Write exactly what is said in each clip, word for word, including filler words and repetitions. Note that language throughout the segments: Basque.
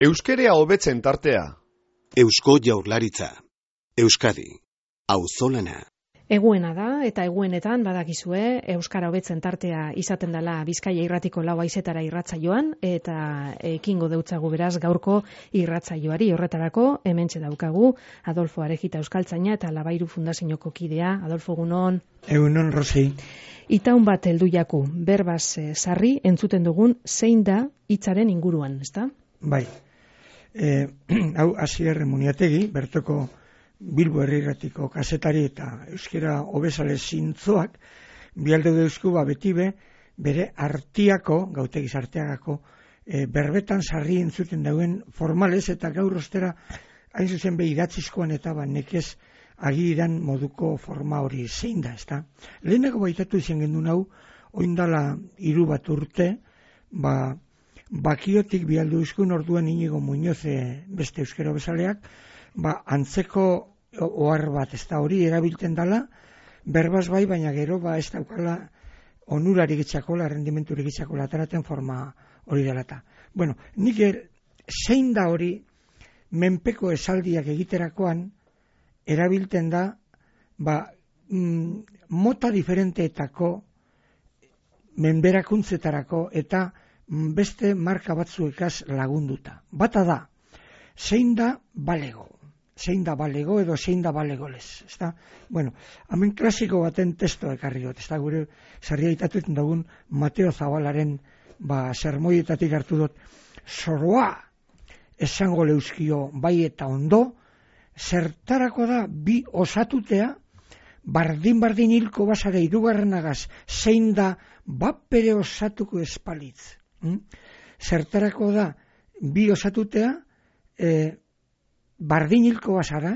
Euskerea hobetzen tartea. Eusko Jaurlaritza. Euskadi. Auzolana. Eguena da, eta eguenetan badakizue Euskara hobetzen tartea izaten dela Bizkaia irratiko lau haizetara irratsaioan, eta ekingo deutzagu beraz gaurko irratsaioari. Horretarako hementxe daukagu Adolfo Arejita euskaltzaina eta Labairu Fundazioko kidea. Adolfo, egunon. Egunon, Rosi. Itaun bat heldu jaku, berbaz eh, sarri entzuten dugun zein da hitzaren inguruan, ezta? Bai. Eh, hau Asier Muniategi, bertoko Bilbo herriratiko kazetari eta euskera hobesale zintzoak, bialde deuzku ba beti be, bere artiako, gautegiz arteagako, e, berbetan sarri entzuten dauen formalez eta gaur ostera, hain zuzen be idatzizkoan eta ba nekez agiran moduko forma hori zein da, ezta? Lehenako baitatu izan gendun hau, oindala hiru bat urte, ba, bakiotik bialde deuzkun orduan Inigo Muñoze beste euskera hobesaleak, ba, antzeko ohar bat, ez da hori erabiltzen dala, berbaz bai, baina gero ba ez daukala onurarik itxakola, rendimenturik itxakola, ataraten forma hori dela eta. Bueno, nik er, zein da hori menpeko esaldiak egiterakoan erabiltzen da ba, mm, mota diferenteetako menberakuntzetarako eta beste marka batzuekaz lagunduta. Bata da, zein da balego. Zein da balego edo zein da balegolez, ezta? Bueno, hemen klasiko baten testo ekarri dut, ezta? Gure sarria itatutzen dugun Mateo Zabalaren ba sermoietatik hartu dut. Zoroa esango leuskio bai eta ondo, zertarako da bi osatutea, bardin-bardin hilko basare hirugarrenagaz, zein da bapere osatuko espalitz. Hm? Zertarako da bi osatutea, eh, bardin hilko basara,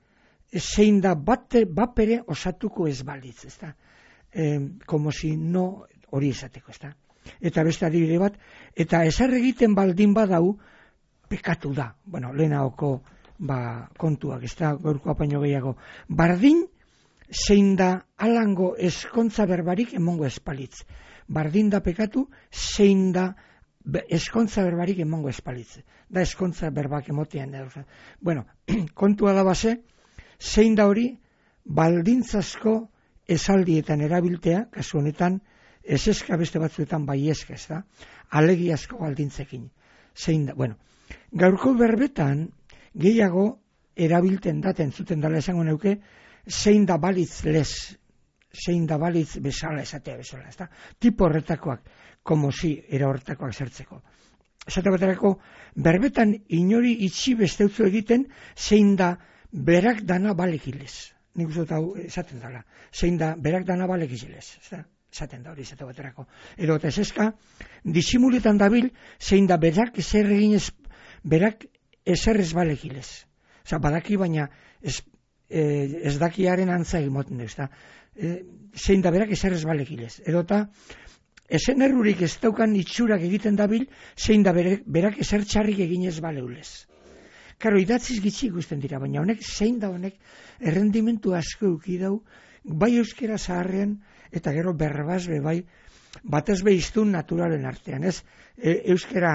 zein da bate bapere osatuko ez balitz, ezta? E, como si no hori esateko, ezta? Eta beste adibide bat, eta ezer egiten baldin badau, pekatu da. Bueno, lehenagoko ba, kontuak, ezta, gaurko apaino gehiago. Bardin, zein da alango eskontza berbarik emongo ez balitz. Bardin da pekatu, zein da eskontza berbarik emongo espalitze. Da eskontza berbak emotean. Bueno, kontua da base, zein da hori baldintzazko esaldietan erabiltea, kasu honetan, ez eska beste batzuetan bai eska, ez da, alegiazko baldintzekin. Zein da, bueno, gaurko berbetan gehiago erabilten daten zuten dala esango neuke, zein da balitz lez, zein da balitz bezala esatea bezala, ez da, tipo horretakoak, como si era horretakoak zertzeko. Esate baterako, berbetan inori itxi besteutzu egiten, zein da berak dana balekilez. Nik uste dut hau esaten dela. Zein da berak dana balekilez. Esaten da hori esate baterako. Edo eta eseska, disimuletan dabil, zein da berak ezer eginez, berak ezer ez balekilez. Osa, badaki baina ez, eh, ez dakiaren antza egimoten duz. Eh, zein da berak ezer ez balekilez. Edo eta esen errurik ez daukan itxurak egiten dabil, zein da berak, berak ezer txarrik eginez baleulez. Karo, idatziz gitxi ikusten dira, baina honek zein da honek errendimentu asko euki dau, bai euskera zaharrean, eta gero berbaz be bai, batez behiztun naturalen artean, ez? E, euskera,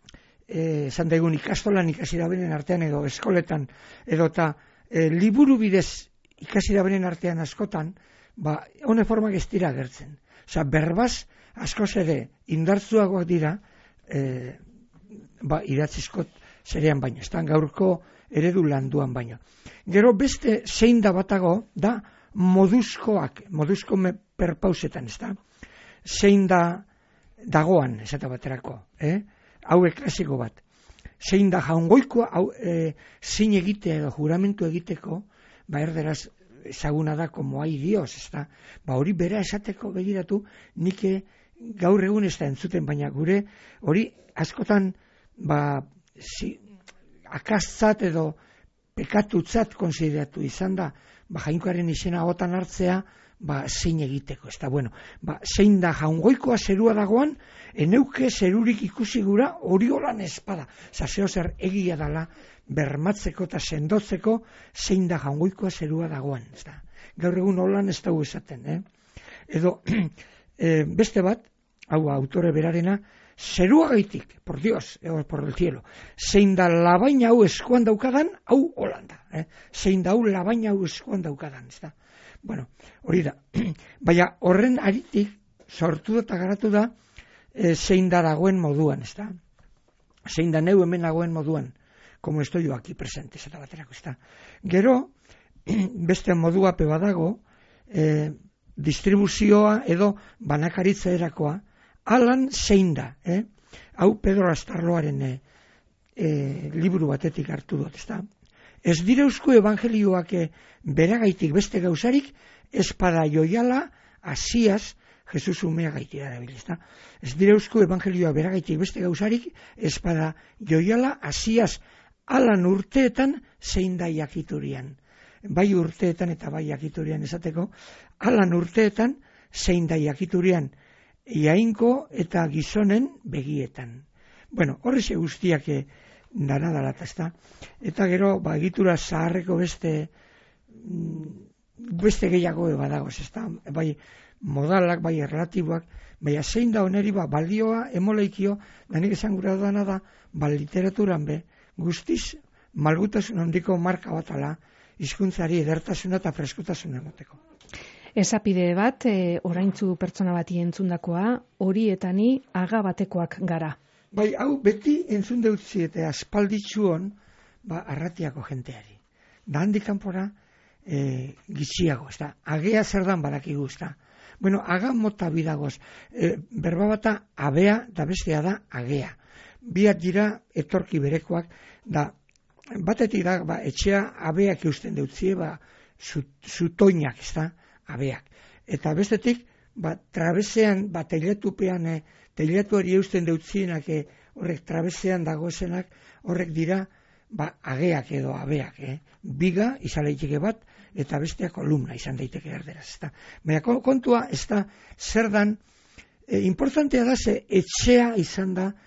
esan e, daigun ikastolan ikasi da benen artean, edo eskoletan, edo eta e, liburu bidez ikasi da benen artean askotan, ba, hone formak ez dira gertzen. Osa, berbaz, askoz ere indartzuagoak dira e, ba, idatzizko zerean baino, ez da gaurko eredu landuan baino. Gero beste zein da batago da moduzkoak, moduzko perpausetan, ez da? Zein da dagoan, esate baterako, eh? Hauek klasiko bat. Zein da jaungoikoa, hau, e, zein egite edo juramentu egiteko, ba erderaz ezaguna da como ai Dios, ez da? Ba hori bera esateko begiratu, nik gaur egun ez da entzuten, baina gure hori askotan ba, si, akaztzat edo pekatutzat konsideratu izan da, ba, jainkoaren izena gotan hartzea, ba, zein egiteko, ez da, bueno, ba, zein da jaungoikoa zerua dagoan, eneuke zerurik ikusi gura hori holan espada, zazeo zer egia dala, bermatzeko eta sendotzeko zein da jaungoikoa zerua dagoan, ez da. Gaur egun holan ez dugu esaten, eh? Edo, e, beste bat, hau autore berarena, zeruagaitik, por Dios, eh, por el cielo, zein da labaina hau eskuan daukadan, hau Holanda, eh? zein da hau labaina hau eskuan daukadan, ez da. Bueno, hori da, baina horren aritik sortu eta garatu da eh, zein da dagoen moduan, ez da. Zein da neu hemen dagoen moduan, como estoy yo aquí presente, eta baterako, ez da. Gero, beste modua pe badago, eh, distribuzioa edo banakaritza erakoa, alan zein da, eh? Hau Pedro Astarloaren eh, eh, liburu batetik hartu dut, ez da. Ez dire eusko evangelioak eh, beragaitik beste gauzarik, espada joiala, asiaz, Jesus umea gaiti dara bilizta. Ez dire eusko evangelioa beragaitik beste gauzarik, espada joiala, asiaz, alan urteetan zein da jakiturian. Bai urteetan eta bai jakiturian esateko, alan urteetan zein da jakiturian, iainko eta gizonen begietan. Bueno, horrexe guztiak dara dalat, ezta. Eta gero, ba, egitura zaharreko beste beste gehiago badagoz, ezta. Bai modalak, bai erlatiboak, bai zein da oneri, ba, balioa, emoleikio, da nik esan gura dana da, ba, literaturan be, guztiz malgutasun handiko marka batala, hizkuntzari edertasuna eta freskotasuna emoteko. Esapide bat, e, oraintzu pertsona bati entzundakoa, horietani aga batekoak gara. Bai, hau beti entzun deutzi eta aspalditzuon, ba, arratiako jenteari. Da handik kanpora e, gitxiago, ez da. Agea zer dan badakigu, ez da. Bueno, aga mota bidagoz. E, berba bata abea, da bestea da agea. Biak dira etorki berekoak, da batetik da, ba, etxea abeak eusten deutzie, ba, zutoinak, ez da. Abeak. Eta bestetik, ba, trabezean, ba, teilatupean, e, teilatuari eusten deutzienak, e, horrek trabezean dagoezenak, horrek dira, ba, ageak edo abeak, e. Biga, izan daiteke bat, eta bestea kolumna izan daiteke erderaz. Eta, baina kontua, ez da, zer dan, e, importantea da, ze etxea izan da,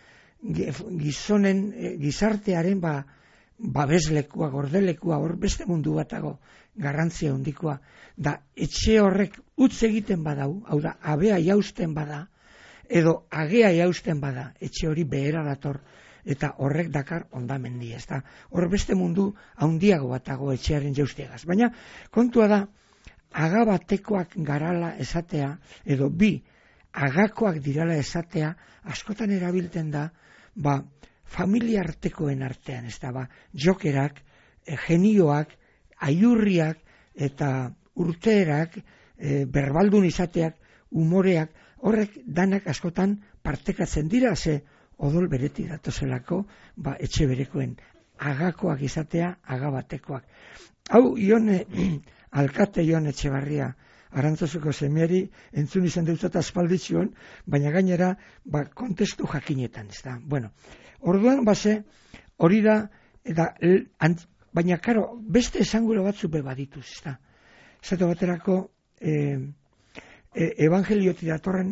gizonen, e, gizartearen, ba, babeslekua, gordelekua, hor beste mundu batago, garrantzia handikoa, da etxe horrek utz egiten badau, hau da, abea jausten bada, edo agea jausten bada, etxe hori behera dator, eta horrek dakar ondamendi, ez da. Hor beste mundu handiago batago etxearen jausteagaz. Baina, kontua da, aga batekoak garala esatea, edo bi, agakoak dirala esatea, askotan erabilten da, ba, familia artekoen artean, ez da, ba, jokerak, e, genioak, aiurriak eta urteerak, e, berbaldun izateak, umoreak, horrek danak askotan partekatzen dira, ze odol beretik datozelako, ba, etxe berekoen agakoak izatea, agabatekoak. Hau, Ion, alkate Ion Etxebarria, Arantzozuko semeari entzun izan deutzat aspalditzuan, baina gainera, ba, kontestu jakinetan, ez da. Bueno, orduan, base, hori da, eta, ant, baina, karo, beste esanguro batzuk be badituz, ez da. Zato baterako, eh, e, evangeliotik datorren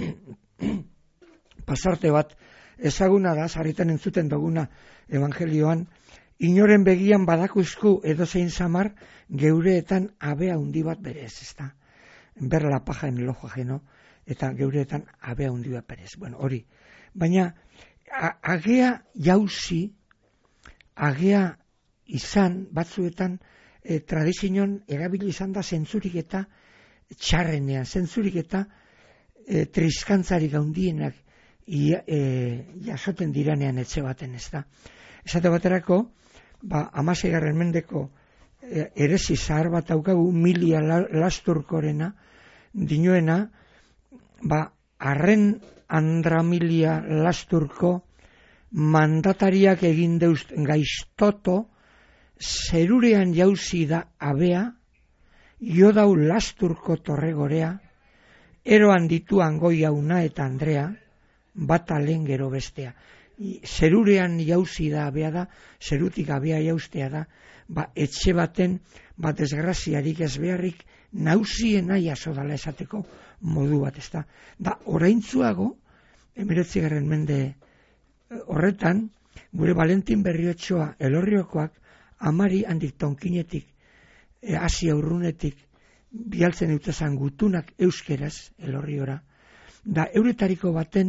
pasarte bat, ezaguna da, sarritan entzuten duguna evangelioan, inoren begian badakuzku edozein samar, geureetan abea hundi bat berez, ez da. Ber la paja en el ojo ajeno, eta geureetan abea hundi bat berez. Bueno, hori. Baina, a, agea jauzi, agea izan, batzuetan, e, tradizion erabili izan da zentzurik eta txarrenean, zentzurik eta e, triskantzarik handienak ia, e, jasoten diranean etxe baten, ez da. Esate baterako, ba, amaseigarren mendeko e, erezi zahar bat daukagu, milia la, lasturkorena, dinoena, ba, arren Andramilia lasturko mandatariak egin deuz gaiztoto, zerurean jauzi da abea, jo dau lasturko torregorea, eroan dituan goi hauna eta Andrea, bata lehen gero bestea. I, zerurean jauzi da abea da, zerutik abea jaustea da, ba, etxe baten, ba, desgraziarik ez beharrik, nauziena jaso dala esateko modu bat, ez da. Da, oraintzuago, emiretzigarren mende horretan, gure Valentin Berriotxoa Elorriokoak, amari handik tonkinetik, e, Asia urrunetik, bialtzen eutazan gutunak euskeraz, Elorriora, da euretariko baten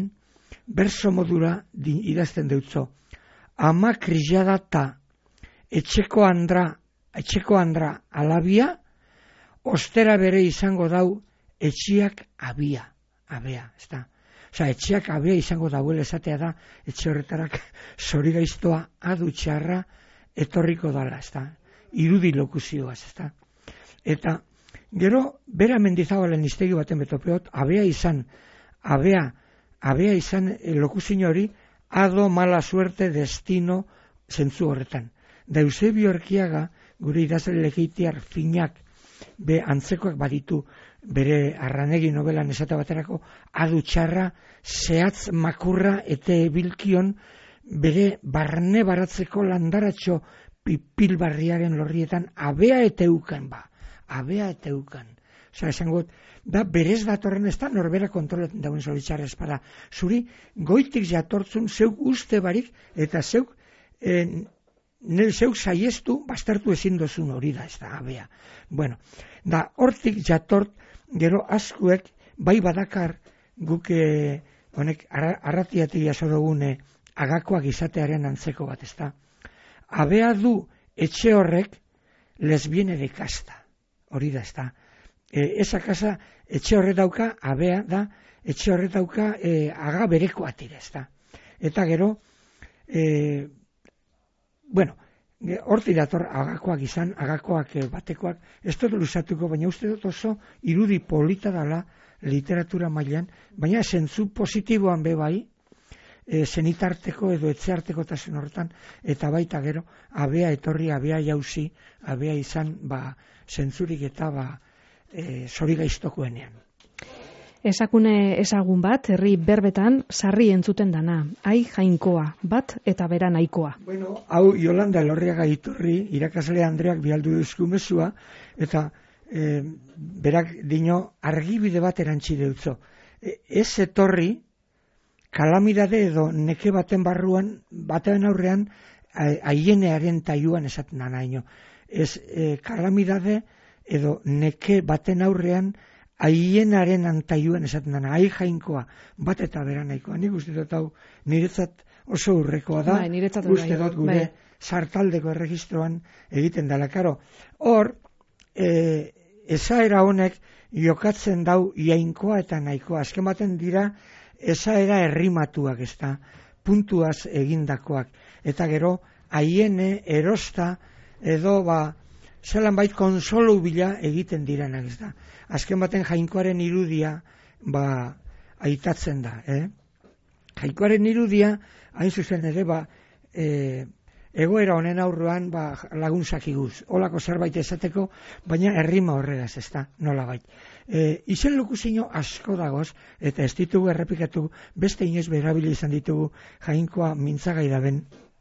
berso modura di, idazten deutzo. Ama krillada ta etxeko andra, etxeko andra alabia, ostera bere izango dau etxiak abia, abea, ez da. Osa, etxeak abea izango dauela esatea da, etxe horretarak zorigaiztoa adu txarra etorriko dala, ez da. Irudi lokuzioaz, ez da. Eta, gero, bera Mendizabalen iztegi baten betopeot, abea izan, abea, abea izan lokuzio hori, ado mala suerte destino zentzu horretan. Da Eusebio Erkiaga, gure idazle legeitiar finak, be antzekoak baditu, bere Arranegi novelan esate baterako, adu txarra, zehatz makurra eta ebilkion, bere barne baratzeko landaratxo pipilbarriaren lorrietan, abea eta eukan ba, abea eta eukan. Osa, esango, da berez datorren ez da norbera kontroletan dauen zoritxarra espada. Zuri, goitik jatortzun zeuk uste barik, eta zeuk, eh, nel zeuk saiestu, bastartu ezin dozun hori da, ez da, abea. Bueno, da, hortik jatort, gero askuek, bai badakar, guk, eh, honek, arratiatik jaso dugune, agakoak izatearen antzeko bat, ez da. Abea du etxe horrek lesbiene de kasta, hori da, ez da. E, esa kasa, etxe horret dauka, abea da, etxe horret dauka, e, aga bereko atire, ez da. Eta gero, e, bueno, horti dator agakoak izan, agakoak e, batekoak, ez dut luzatuko, baina uste dut oso irudi polita dala literatura mailan, baina zentzu positiboan be bai, e, zenitarteko edo etxearteko tasun horretan, eta baita gero, abea etorri, abea jauzi, abea izan, ba, zentzurik eta ba, e, zorigaiztokoenean. Esakune ezagun bat, herri berbetan, sarri entzuten dana, ai jainkoa, bat eta bera nahikoa. Bueno, hau Yolanda Elorriaga Iturri, irakasle Andreak bialdu duzku mezua, eta e, berak dino argibide bat erantzi deutzo. E, ez etorri, kalamidade edo neke baten barruan, baten aurrean, haienearen taiuan esaten dana ino. Ez e, kalamidade edo neke baten aurrean, haienaren antaiuen esaten dana, ai jainkoa, bat eta bera nahikoa. Nik uste dut hau niretzat oso urrekoa da, bai, uste dut gure bai. Sartaldeko erregistroan egiten dela. Karo, hor, e, esaera honek jokatzen dau jainkoa eta nahikoa. Azken baten dira, esaera errimatuak, ez da, puntuaz egindakoak. Eta gero, haiene, erosta, edo ba, zelan bait konsolo bila egiten diranak, ez da. Azken baten jainkoaren irudia, ba, aitatzen da, eh? Jainkoaren irudia, hain zuzen ere, ba, e, egoera honen aurruan, ba, laguntzak iguz. Olako zerbait esateko, baina errima horregaz, ez da, nola bait. E, izen lokuzio asko dagoz, eta ez ditugu errepikatu, beste inoiz berabili izan ditugu jainkoa mintzagai daben,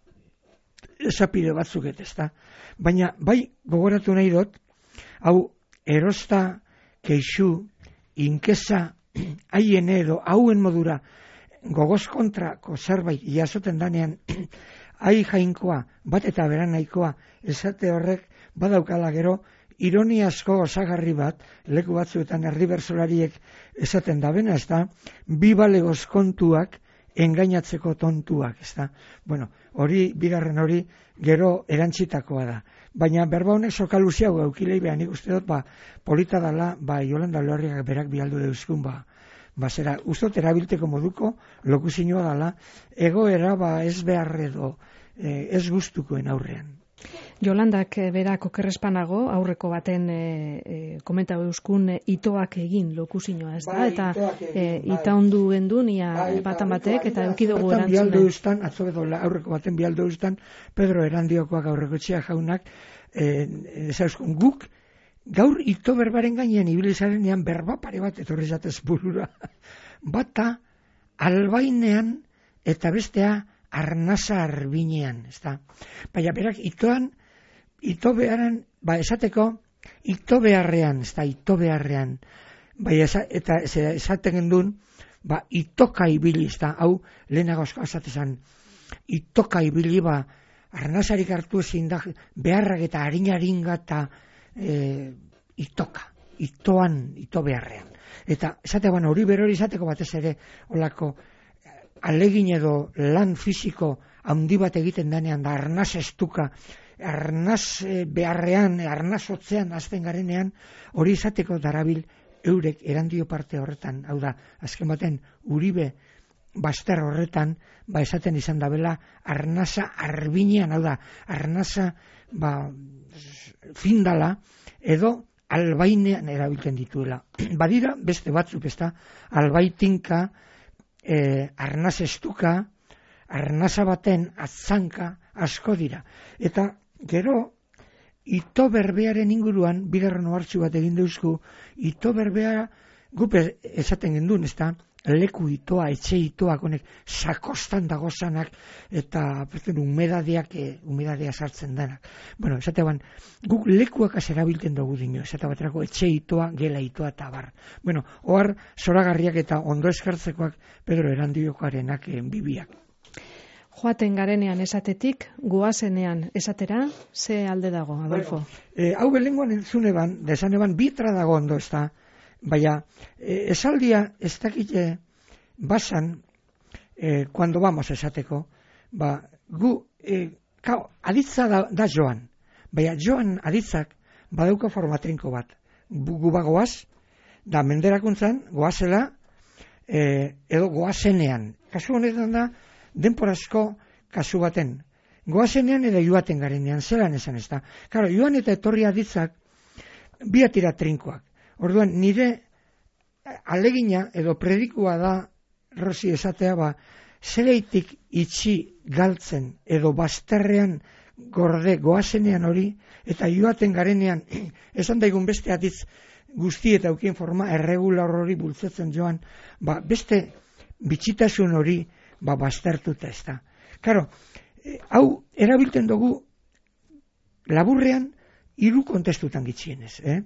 esapide batzuk ez da. Baina, bai, gogoratu nahi dut, hau, erosta, keixu, inkesa, haien edo, hauen modura, gogoz kontrako zerbait jasoten danean, ai jainkoa, bat eta bera nahikoa, esate horrek, badaukala gero, ironiazko osagarri bat, leku batzuetan herri bersolariek esaten da bena, ez da, bi balegoz kontuak, engainatzeko tontuak, ez da. Bueno, hori, bigarren hori, gero erantzitakoa da. Baina berba honek sokaluzia hau gaukilei behan, nik uste dut, ba, polita dala, ba, Yolanda Elorriaga berak bialdu deuzkun, ba, ba, zera, uste dut erabilteko moduko, lokuzioa dala, egoera, ba, ez behar edo, eh, ez gustukoen aurrean. Yolandak berak okerrespanago, aurreko baten e, e, komenta euskun e, itoak egin lokuzioa, ez da? Bai, eta egin, e, bai. ita ondu gendu nia Bai, batan bai, batek, bai, eta bai, eukidugu bertan bialdu erantzune. eustan, atzo edo aurreko baten bialdu eustan, Pedro Erandiokoak aurreko txea jaunak, e, ezauskun, guk gaur ito berbaren gainean ibilizarenean berba pare bat etorri zatez burura. Bata albainean eta bestea arnasa arbinean, ez da? Baina berak itoan, ito beharan, ba esateko, ito beharrean, ez da, ito beharrean, bai, esa, eta esaten gendun, ba, itoka ibili, ez da, hau, lehenago asko esatezan, itoka ibili, ba, arnasarik hartu ezin da, beharrak eta harinaringa eta e, itoka, itoan, ito beharrean. Eta, esate, bueno, hori berori esateko batez ere, olako, alegin edo lan fisiko handi bat egiten denean, da arnaz estuka, arnaz beharrean, arnaz otzean azten garenean, hori izateko darabil eurek erandio parte horretan, hau da, azken baten Uribe Baster horretan, ba esaten izan dabela arnaza arbinean, hau da, arnaza ba, findala edo albainean erabiltzen dituela. Badira beste batzuk, ez da, albaitinka, eh, arnaz estuka, arnaza baten atzanka asko dira. Eta gero, ito berbearen inguruan, bigarren ohartzu bat egin deuzku, ito berbea gupe esaten gendun, ez da, leku itoa, etxe itoak, honek, sakostan dagozanak, eta perten, umedadeak, e, umedadea sartzen denak. Bueno, esatean, guk lekuak azerabilten dugu dino, esate baterako etxe itoa, gela itoa, eta bar. Bueno, ohar, zoragarriak eta ondo eskartzekoak Pedro Erandiokoarenak e, bibiak. Joaten garenean esatetik, goazenean esatera, ze alde dago, Adolfo? Bueno, eh, hau belengoan entzune ban, desan eban, bitra dago ondo, ez da, baina, eh, esaldia, ez dakite, basan, eh, cuando vamos esateko, ba, gu, eh, kao, aditza da, da joan, baina joan aditzak, badauka formatrinko bat, gu bagoaz, da menderakuntzan, goazela, eh, edo goazenean, kasu honetan da, denporazko kasu baten. Goazenean edo joaten garenean, zelan esan ez da. Claro, joan eta etorri aditzak bi atira trinkoak. Orduan, nire alegina edo predikua da, Rosi esatea, ba, zeleitik itxi galtzen edo bazterrean gorde goazenean hori, eta joaten garenean, esan daigun beste aditz guzti eta aukien forma erregular hori bultzetzen joan, ba, beste bitxitasun hori ba, baztertuta ez da. Karo, eh, hau erabilten dugu laburrean hiru kontestutan gitxienez. Eh?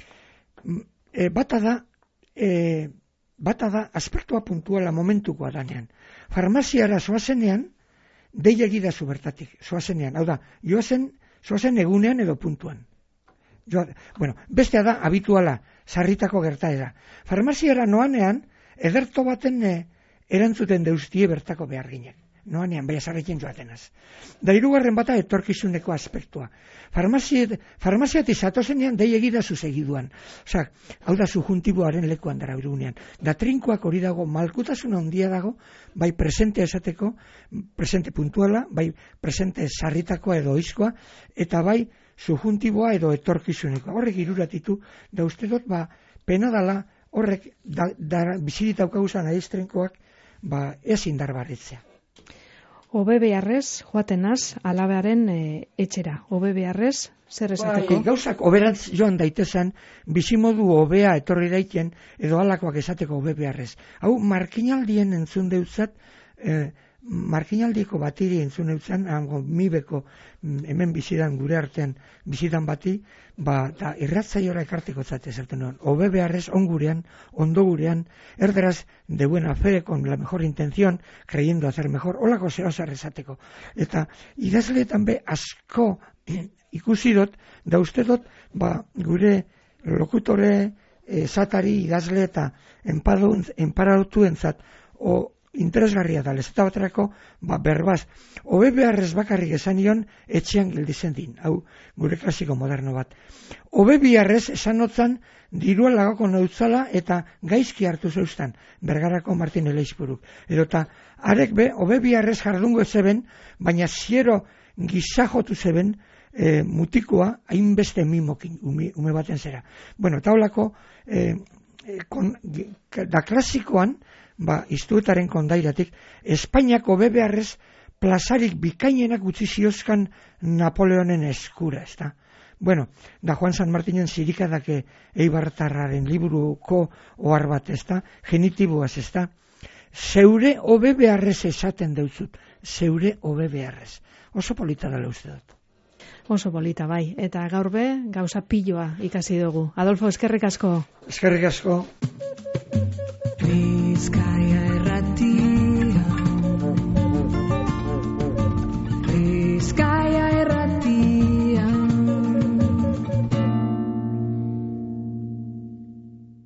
E, bata da, e, bata da aspektua puntuala momentukoa danean. Farmaziara zoazenean, deia egidazu bertatik, zoazenean. Hau da, joazen, zoazen egunean edo puntuan. Jo, bueno, bestea da, habituala, sarritako gertaera. Farmaziara noanean, ederto baten e, erantzuten deustie bertako beharginek. Noanean, baina sarritzen joatenaz. Da hirugarren bata etorkizuneko aspektua. Farmaziat, farmaziat izatozenean dei egidazu segiduan. Osa, hau da subjuntiboaren lekuan dara birugunean. Da trinkoak hori dago, malkutasuna handia dago, bai presente esateko, presente puntuala, bai presente sarritakoa edo oizkoa, eta bai subjuntiboa edo etorkizuneko. Horrek iruratitu, da uste dut, ba, pena dala, horrek, da, da, bizititaukaguzan aiztrenkoak, ba, ez indarbarritzea. Obe beharrez, joatenaz, alabearen e, etxera. Obe beharrez, zer esateko? Ba, gauzak oberantz joan daitezan, bizimodu obea etorri daiten, edo halakoak esateko obe beharrez. Hau, markinaldien entzun deutzat, e, markinaldiko batiri entzun deutzan, hango mibeko, hemen bizidan gure artean, bizidan bati, ba, da, irratzaiora ekarteko zate esaten nuen. Obe beharrez, on gurean, ondo gurean, erderaz, de buena fe, con la mejor intención, creyendo hacer mejor, holako zeo zer esateko. Eta, idazleetan be, asko ikusi dut, da uste dut, ba, gure lokutore, esatari, idazle eta enparautu entzat, o, interesgarria da, lezeta baterako, ba, berbaz, obe beharrez bakarrik esan nion, etxean gildizen din, hau, gure klasiko moderno bat. Obe beharrez esan notzan, dirua lagoko nautzala eta gaizki hartu zeustan, Bergarako Martin Eleizburuk. Edo eta, arek be, obe beharrez jardungo zeben, baina ziero gizajotu zeben, e, mutikoa, hainbeste mimokin, ume, ume baten zera. Bueno, eta holako, e, kon, da klasikoan, ba, iztuetaren kondairatik, Espainiako bebearrez plazarik bikainenak utzi ziozkan Napoleonen eskura, ez da. Bueno, da Juan San Martinen zirikadake eibartarraren liburuko ohar bat, ez da, genitiboaz, ez da. Zeure obe beharrez esaten deutzut, zeure obe beharrez. Oso polita dela uste dut. Oso polita, bai. Eta gaur be, gauza piloa ikasi dugu. Adolfo, eskerrik asko. Eskerrik asko. Rizka.